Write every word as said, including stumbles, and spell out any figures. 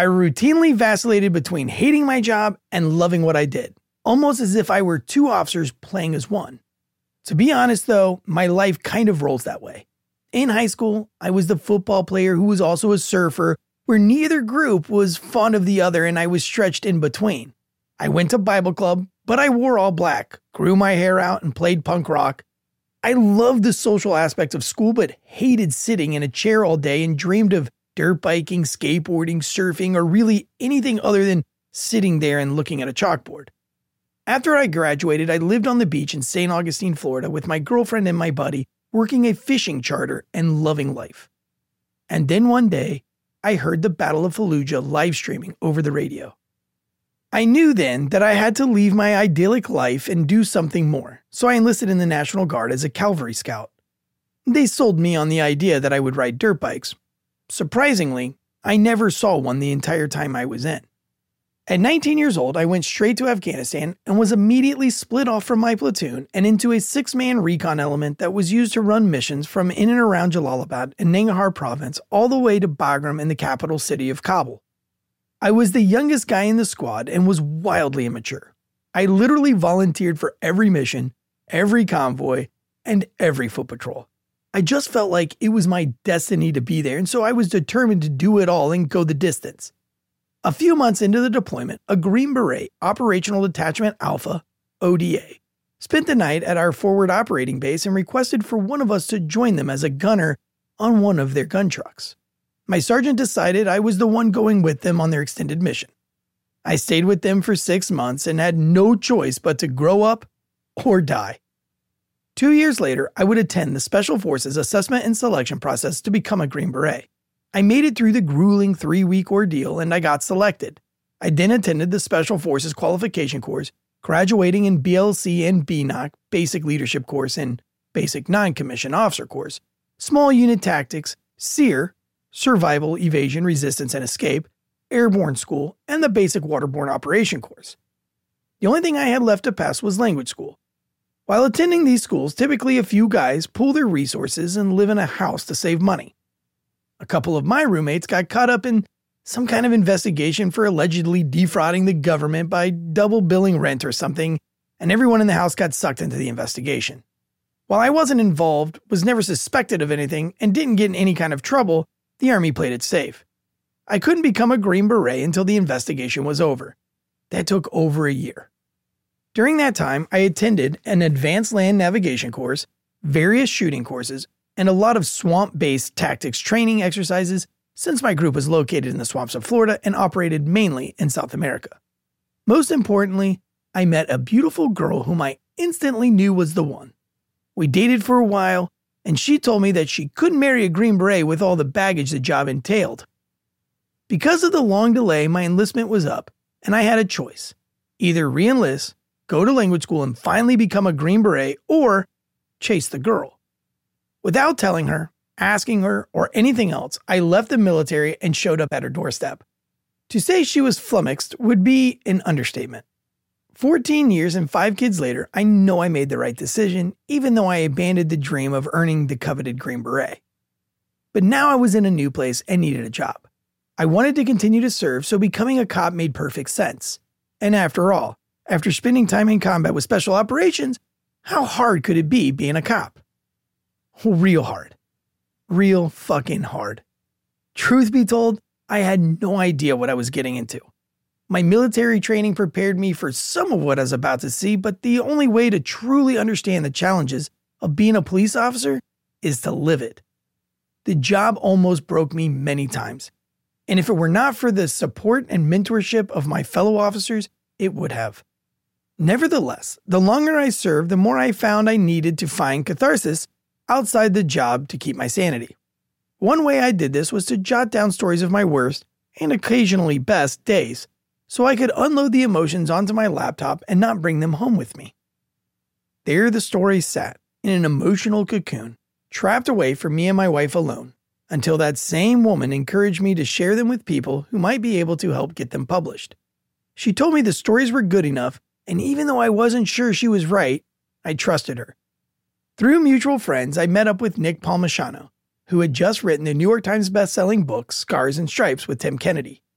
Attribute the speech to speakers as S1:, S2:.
S1: I routinely vacillated between hating my job and loving what I did, almost as if I were two officers playing as one. To be honest though, my life kind of rolls that way. In high school, I was the football player who was also a surfer, where neither group was fond of the other and I was stretched in between. I went to Bible club, but I wore all black, grew my hair out, and played punk rock. I loved the social aspect of school, but hated sitting in a chair all day and dreamed of dirt biking, skateboarding, surfing, or really anything other than sitting there and looking at a chalkboard. After I graduated, I lived on the beach in Saint Augustine, Florida with my girlfriend and my buddy, working a fishing charter and loving life. And then one day, I heard the Battle of Fallujah live streaming over the radio. I knew then that I had to leave my idyllic life and do something more, so I enlisted in the National Guard as a cavalry scout. They sold me on the idea that I would ride dirt bikes. Surprisingly, I never saw one the entire time I was in. At nineteen years old, I went straight to Afghanistan and was immediately split off from my platoon and into a six-man recon element that was used to run missions from in and around Jalalabad and Nangarhar province all the way to Bagram in the capital city of Kabul. I was the youngest guy in the squad and was wildly immature. I literally volunteered for every mission, every convoy, and every foot patrol. I just felt like it was my destiny to be there, and so I was determined to do it all and go the distance. A few months into the deployment, a Green Beret Operational Detachment Alpha, O D A, spent the night at our forward operating base and requested for one of us to join them as a gunner on one of their gun trucks. My sergeant decided I was the one going with them on their extended mission. I stayed with them for six months and had no choice but to grow up or die. Two years later, I would attend the Special Forces assessment and selection process to become a Green Beret. I made it through the grueling three-week ordeal and I got selected. I then attended the Special Forces qualification course, graduating in B L C and B N O C, Basic Leadership Course and Basic Non-Commissioned Officer Course, Small Unit Tactics, SEER, Survival, Evasion, Resistance, and Escape, Airborne School, and the Basic Waterborne Operation Course. The only thing I had left to pass was language school. While attending these schools, typically a few guys pool their resources and live in a house to save money. A couple of my roommates got caught up in some kind of investigation for allegedly defrauding the government by double billing rent or something, and everyone in the house got sucked into the investigation. While I wasn't involved, was never suspected of anything, and didn't get in any kind of trouble, the Army played it safe. I couldn't become a Green Beret until the investigation was over. That took over a year. During that time, I attended an advanced land navigation course, various shooting courses, and a lot of swamp-based tactics training exercises since my group was located in the swamps of Florida and operated mainly in South America. Most importantly, I met a beautiful girl whom I instantly knew was the one. We dated for a while, and she told me that she couldn't marry a Green Beret with all the baggage the job entailed. Because of the long delay, my enlistment was up, and I had a choice. Either re-enlist, go to language school and finally become a Green Beret, or chase the girl. Without telling her, asking her, or anything else, I left the military and showed up at her doorstep. To say she was flummoxed would be an understatement. fourteen years and five kids later, I know I made the right decision, even though I abandoned the dream of earning the coveted Green Beret. But now I was in a new place and needed a job. I wanted to continue to serve, so becoming a cop made perfect sense. And after all, after spending time in combat with special operations, how hard could it be being a cop? Real hard. Real fucking hard. Truth be told, I had no idea what I was getting into. My military training prepared me for some of what I was about to see, but the only way to truly understand the challenges of being a police officer is to live it. The job almost broke me many times, and if it were not for the support and mentorship of my fellow officers, it would have. Nevertheless, the longer I served, the more I found I needed to find catharsis outside the job to keep my sanity. One way I did this was to jot down stories of my worst, and occasionally best, days, so I could unload the emotions onto my laptop and not bring them home with me. There the stories sat, in an emotional cocoon, trapped away from me and my wife alone, until that same woman encouraged me to share them with people who might be able to help get them published. She told me the stories were good enough, and even though I wasn't sure she was right, I trusted her. Through mutual friends, I met up with Nick Palmisano, who had just written the New York Times bestselling book Scars and Stripes with Tim Kennedy.